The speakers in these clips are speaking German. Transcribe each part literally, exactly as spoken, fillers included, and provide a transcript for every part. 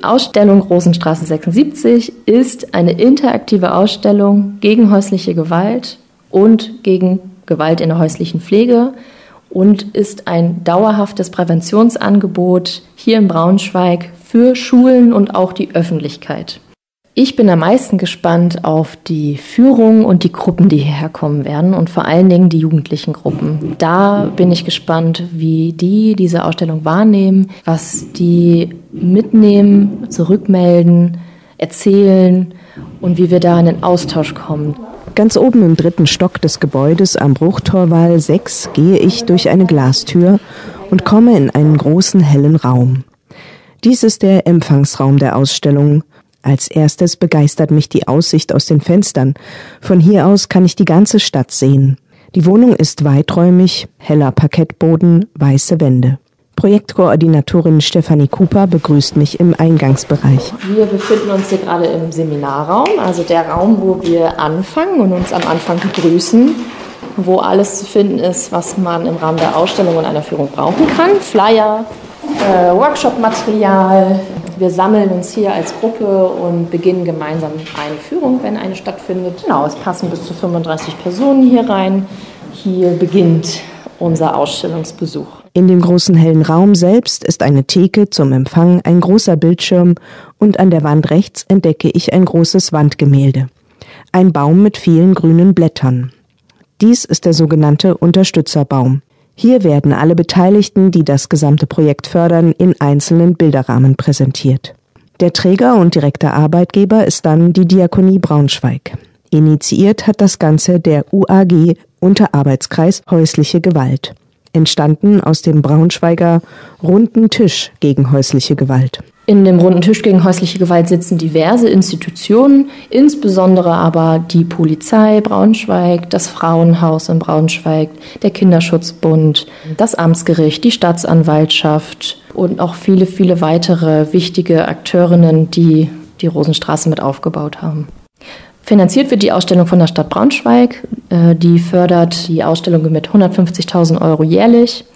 Die Ausstellung Rosenstraße sechsundsiebzig ist eine interaktive Ausstellung gegen häusliche Gewalt und gegen Gewalt in der häuslichen Pflege und ist ein dauerhaftes Präventionsangebot hier in Braunschweig für Schulen und auch die Öffentlichkeit. Ich bin am meisten gespannt auf die Führung und die Gruppen, die hierher kommen werden und vor allen Dingen die jugendlichen Gruppen. Da bin ich gespannt, wie die diese Ausstellung wahrnehmen, was die mitnehmen, zurückmelden, erzählen und wie wir da in den Austausch kommen. Ganz oben im dritten Stock des Gebäudes am Bruchtorwall sechs gehe ich durch eine Glastür und komme in einen großen hellen Raum. Dies ist der Empfangsraum der Ausstellung. Als erstes begeistert mich die Aussicht aus den Fenstern. Von hier aus kann ich die ganze Stadt sehen. Die Wohnung ist weiträumig, heller Parkettboden, weiße Wände. Projektkoordinatorin Stefanie Cooper begrüßt mich im Eingangsbereich. Wir befinden uns hier gerade im Seminarraum, also der Raum, wo wir anfangen und uns am Anfang begrüßen, wo alles zu finden ist, was man im Rahmen der Ausstellung und einer Führung brauchen kann. Flyer, äh, Workshop-Material. Wir sammeln uns hier als Gruppe und beginnen gemeinsam eine Führung, wenn eine stattfindet. Genau, es passen bis zu fünfunddreißig Personen hier rein. Hier beginnt unser Ausstellungsbesuch. In dem großen hellen Raum selbst ist eine Theke zum Empfang, ein großer Bildschirm und an der Wand rechts entdecke ich ein großes Wandgemälde. Ein Baum mit vielen grünen Blättern. Dies ist der sogenannte Unterstützerbaum. Hier werden alle Beteiligten, die das gesamte Projekt fördern, in einzelnen Bilderrahmen präsentiert. Der Träger und direkter Arbeitgeber ist dann die Diakonie Braunschweig. Initiiert hat das Ganze der U A G Unterarbeitskreis Häusliche Gewalt. Entstanden aus dem Braunschweiger Runden Tisch gegen häusliche Gewalt. In dem Runden Tisch gegen häusliche Gewalt sitzen diverse Institutionen, insbesondere aber die Polizei Braunschweig, das Frauenhaus in Braunschweig, der Kinderschutzbund, das Amtsgericht, die Staatsanwaltschaft und auch viele, viele weitere wichtige Akteurinnen, die die Rosenstraße mit aufgebaut haben. Finanziert wird die Ausstellung von der Stadt Braunschweig. Die fördert die Ausstellung mit hundertfünfzigtausend Euro jährlich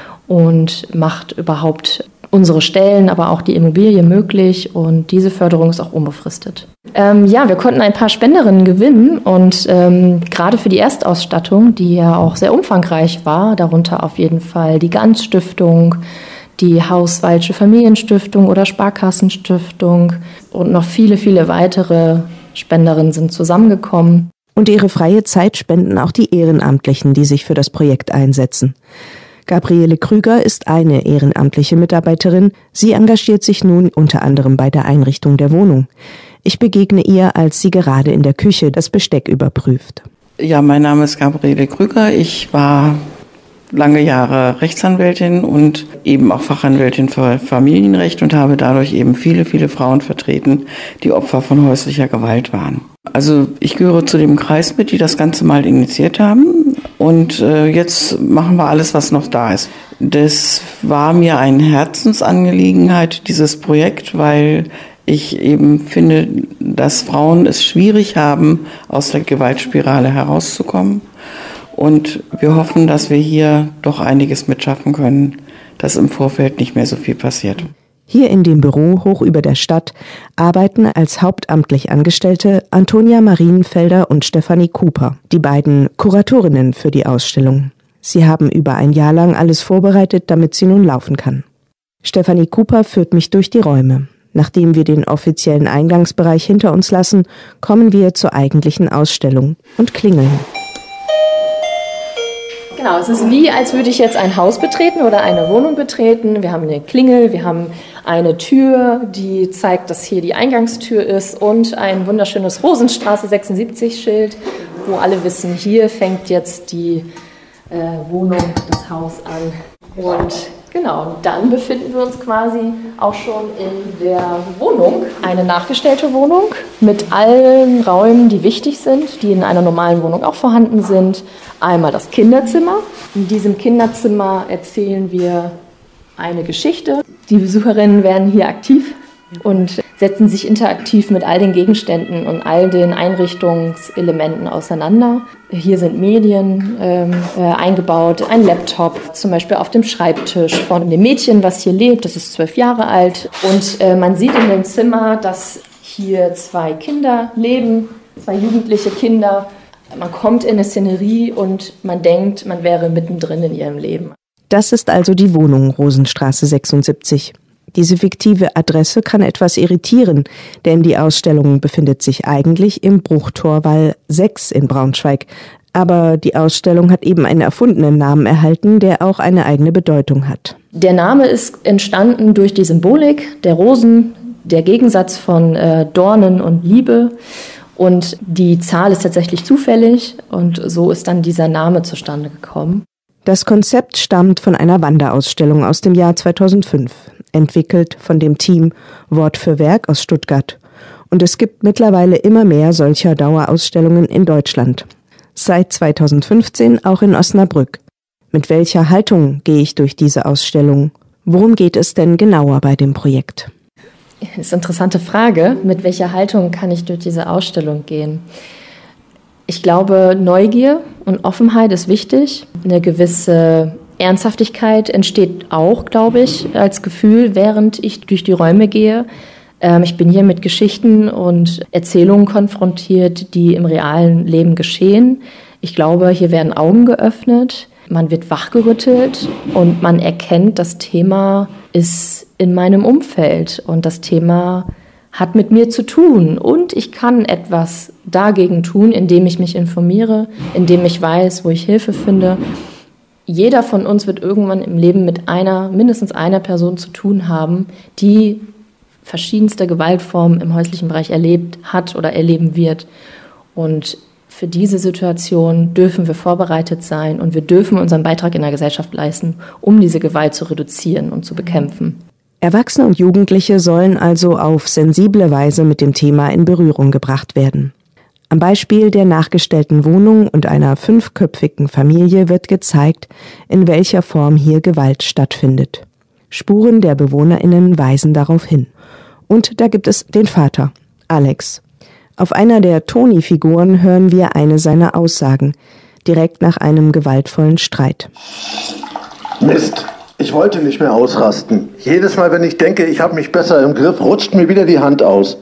und macht überhaupt unsere Stellen, aber auch die Immobilie möglich und diese Förderung ist auch unbefristet. Ähm, ja, wir konnten ein paar Spenderinnen gewinnen und ähm, gerade für die Erstausstattung, die ja auch sehr umfangreich war, darunter auf jeden Fall die Ganz-Stiftung, die Haus-Walsche Familienstiftung oder Sparkassenstiftung und noch viele, viele weitere Spenderinnen sind zusammengekommen. Und ihre freie Zeit spenden auch die Ehrenamtlichen, die sich für das Projekt einsetzen. Gabriele Krüger ist eine ehrenamtliche Mitarbeiterin. Sie engagiert sich nun unter anderem bei der Einrichtung der Wohnung. Ich begegne ihr, als sie gerade in der Küche das Besteck überprüft. Ja, mein Name ist Gabriele Krüger. Ich war lange Jahre Rechtsanwältin und eben auch Fachanwältin für Familienrecht und habe dadurch eben viele, viele Frauen vertreten, die Opfer von häuslicher Gewalt waren. Also ich gehöre zu dem Kreis mit, die das Ganze mal initiiert haben und äh, jetzt machen wir alles, was noch da ist. Das war mir eine Herzensangelegenheit, dieses Projekt, weil ich eben finde, dass Frauen es schwierig haben, aus der Gewaltspirale herauszukommen. Und wir hoffen, dass wir hier doch einiges mitschaffen können, dass im Vorfeld nicht mehr so viel passiert. Hier in dem Büro hoch über der Stadt arbeiten als hauptamtlich Angestellte Antonia Marienfelder und Stefanie Cooper, die beiden Kuratorinnen für die Ausstellung. Sie haben über ein Jahr lang alles vorbereitet, damit sie nun laufen kann. Stefanie Cooper führt mich durch die Räume. Nachdem wir den offiziellen Eingangsbereich hinter uns lassen, kommen wir zur eigentlichen Ausstellung und klingeln. Genau, es ist wie, als würde ich jetzt ein Haus betreten oder eine Wohnung betreten. Wir haben eine Klingel, wir haben eine Tür, die zeigt, dass hier die Eingangstür ist und ein wunderschönes Rosenstraße sechsundsiebzig Schild, wo alle wissen, hier fängt jetzt die äh, Wohnung, das Haus an. Und genau, dann befinden wir uns quasi auch schon in der Wohnung. Eine nachgestellte Wohnung mit allen Räumen, die wichtig sind, die in einer normalen Wohnung auch vorhanden sind. Einmal das Kinderzimmer. In diesem Kinderzimmer erzählen wir eine Geschichte. Die Besucherinnen werden hier aktiv und setzen sich interaktiv mit all den Gegenständen und all den Einrichtungselementen auseinander. Hier sind Medien ähm, äh, eingebaut, ein Laptop, zum Beispiel auf dem Schreibtisch von dem Mädchen, was hier lebt. Das ist zwölf Jahre alt. Und äh, man sieht in dem Zimmer, dass hier zwei Kinder leben, zwei jugendliche Kinder. Man kommt in eine Szenerie und man denkt, man wäre mittendrin in ihrem Leben. Das ist also die Wohnung Rosenstraße sechsundsiebzig. Diese fiktive Adresse kann etwas irritieren, denn die Ausstellung befindet sich eigentlich im Bruchtorwall sechs in Braunschweig. Aber die Ausstellung hat eben einen erfundenen Namen erhalten, der auch eine eigene Bedeutung hat. Der Name ist entstanden durch die Symbolik der Rosen, der Gegensatz von äh, Dornen und Liebe. Und die Zahl ist tatsächlich zufällig und so ist dann dieser Name zustande gekommen. Das Konzept stammt von einer Wanderausstellung aus dem Jahr zweitausendfünf, entwickelt von dem Team Wort für Werk aus Stuttgart. Und es gibt mittlerweile immer mehr solcher Dauerausstellungen in Deutschland. Seit zweitausendfünfzehn auch in Osnabrück. Mit welcher Haltung gehe ich durch diese Ausstellung? Worum geht es denn genauer bei dem Projekt? Das ist eine interessante Frage. Mit welcher Haltung kann ich durch diese Ausstellung gehen? Ich glaube, Neugier und Offenheit ist wichtig. Eine gewisse Ernsthaftigkeit entsteht auch, glaube ich, als Gefühl, während ich durch die Räume gehe. Ähm, ich bin hier mit Geschichten und Erzählungen konfrontiert, die im realen Leben geschehen. Ich glaube, hier werden Augen geöffnet, man wird wachgerüttelt und man erkennt, das Thema ist in meinem Umfeld und das Thema hat mit mir zu tun und ich kann etwas dagegen tun, indem ich mich informiere, indem ich weiß, wo ich Hilfe finde. Jeder von uns wird irgendwann im Leben mit einer, mindestens einer Person zu tun haben, die verschiedenste Gewaltformen im häuslichen Bereich erlebt hat oder erleben wird. Und für diese Situation dürfen wir vorbereitet sein und wir dürfen unseren Beitrag in der Gesellschaft leisten, um diese Gewalt zu reduzieren und zu bekämpfen. Erwachsene und Jugendliche sollen also auf sensible Weise mit dem Thema in Berührung gebracht werden. Am Beispiel der nachgestellten Wohnung und einer fünfköpfigen Familie wird gezeigt, in welcher Form hier Gewalt stattfindet. Spuren der BewohnerInnen weisen darauf hin. Und da gibt es den Vater, Alex. Auf einer der Toni-Figuren hören wir eine seiner Aussagen, direkt nach einem gewaltvollen Streit. Mist! Ich wollte nicht mehr ausrasten. Jedes Mal, wenn ich denke, ich habe mich besser im Griff, rutscht mir wieder die Hand aus.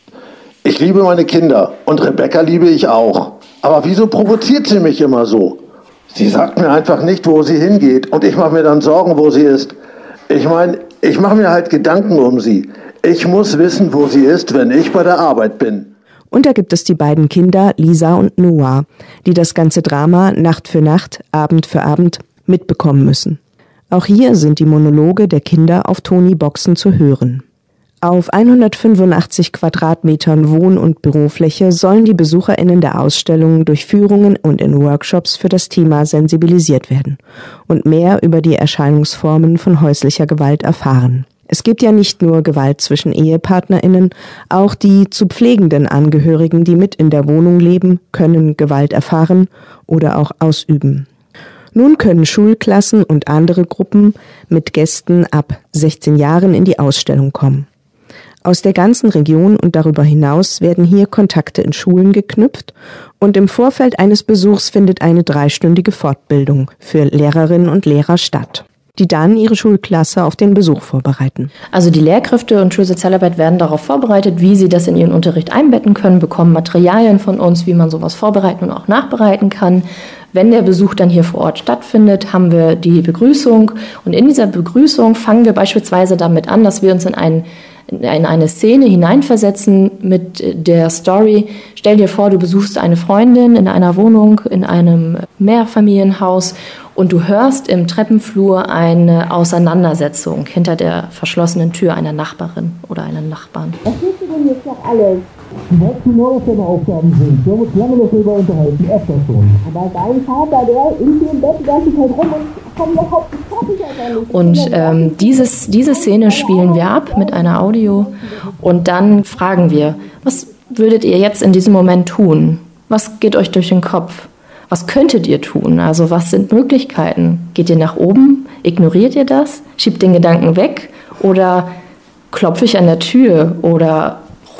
Ich liebe meine Kinder und Rebecca liebe ich auch. Aber wieso provoziert sie mich immer so? Sie sagt mir einfach nicht, wo sie hingeht und ich mache mir dann Sorgen, wo sie ist. Ich meine, ich mache mir halt Gedanken um sie. Ich muss wissen, wo sie ist, wenn ich bei der Arbeit bin. Und da gibt es die beiden Kinder, Lisa und Noah, die das ganze Drama Nacht für Nacht, Abend für Abend mitbekommen müssen. Auch hier sind die Monologe der Kinder auf Toni-Boxen zu hören. Auf hundertfünfundachtzig Quadratmetern Wohn- und Bürofläche sollen die BesucherInnen der Ausstellung durch Führungen und in Workshops für das Thema sensibilisiert werden und mehr über die Erscheinungsformen von häuslicher Gewalt erfahren. Es gibt ja nicht nur Gewalt zwischen EhepartnerInnen, auch die zu pflegenden Angehörigen, die mit in der Wohnung leben, können Gewalt erfahren oder auch ausüben. Nun können Schulklassen und andere Gruppen mit Gästen ab sechzehn Jahren in die Ausstellung kommen. Aus der ganzen Region und darüber hinaus werden hier Kontakte in Schulen geknüpft und im Vorfeld eines Besuchs findet eine dreistündige Fortbildung für Lehrerinnen und Lehrer statt, die dann ihre Schulklasse auf den Besuch vorbereiten. Also die Lehrkräfte und Schulsozialarbeit werden darauf vorbereitet, wie sie das in ihren Unterricht einbetten können, bekommen Materialien von uns, wie man sowas vorbereiten und auch nachbereiten kann. Wenn der Besuch dann hier vor Ort stattfindet, haben wir die Begrüßung und in dieser Begrüßung fangen wir beispielsweise damit an, dass wir uns in, ein, in eine Szene hineinversetzen mit der Story. Stell dir vor, du besuchst eine Freundin in einer Wohnung, in einem Mehrfamilienhaus und du hörst im Treppenflur eine Auseinandersetzung hinter der verschlossenen Tür einer Nachbarin oder einem Nachbarn. Was willst du denn jetzt noch alles? Du weißt genau, was deine Aufgaben sind. Wir haben uns lange darüber unterhalten, öfter schon. Aber dein Vater, der in dem Bett die ganze Zeit rum und kommt überhaupt nicht fertig. Und ähm, dieses, diese Szene spielen wir ab mit einer Audio und dann fragen wir, was würdet ihr jetzt in diesem Moment tun? Was geht euch durch den Kopf? Was könntet ihr tun? Also was sind Möglichkeiten? Geht ihr nach oben? Ignoriert ihr das? Schiebt den Gedanken weg? Oder klopfe ich an der Tür? Oder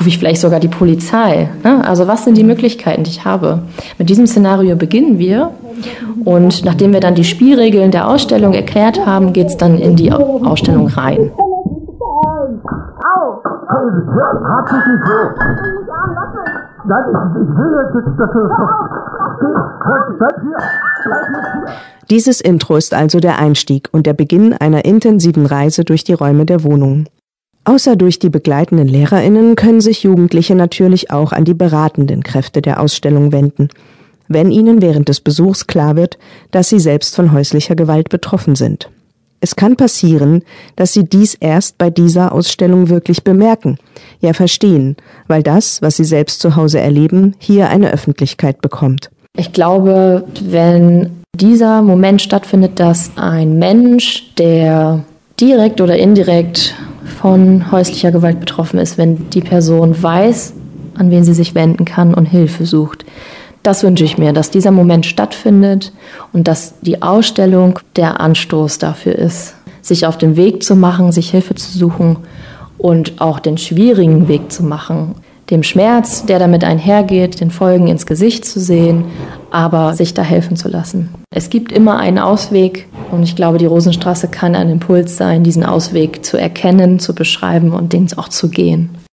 rufe ich vielleicht sogar die Polizei? Ne? Also was sind die Möglichkeiten, die ich habe? Mit diesem Szenario beginnen wir und nachdem wir dann die Spielregeln der Ausstellung erklärt haben, geht es dann in die Ausstellung rein. Hat sich nicht so. Nein, ich, ich will jetzt, dass du das bleib hier, bleib hier. Dieses Intro ist also der Einstieg und der Beginn einer intensiven Reise durch die Räume der Wohnung. Außer durch die begleitenden LehrerInnen können sich Jugendliche natürlich auch an die beratenden Kräfte der Ausstellung wenden, wenn ihnen während des Besuchs klar wird, dass sie selbst von häuslicher Gewalt betroffen sind. Es kann passieren, dass sie dies erst bei dieser Ausstellung wirklich bemerken, ja verstehen, weil das, was sie selbst zu Hause erleben, hier eine Öffentlichkeit bekommt. Ich glaube, wenn dieser Moment stattfindet, dass ein Mensch, der direkt oder indirekt von häuslicher Gewalt betroffen ist, wenn die Person weiß, an wen sie sich wenden kann und Hilfe sucht. Das wünsche ich mir, dass dieser Moment stattfindet und dass die Ausstellung der Anstoß dafür ist, sich auf den Weg zu machen, sich Hilfe zu suchen und auch den schwierigen Weg zu machen, dem Schmerz, der damit einhergeht, den Folgen ins Gesicht zu sehen, aber sich da helfen zu lassen. Es gibt immer einen Ausweg und ich glaube, die Rosenstraße kann ein Impuls sein, diesen Ausweg zu erkennen, zu beschreiben und den auch zu gehen.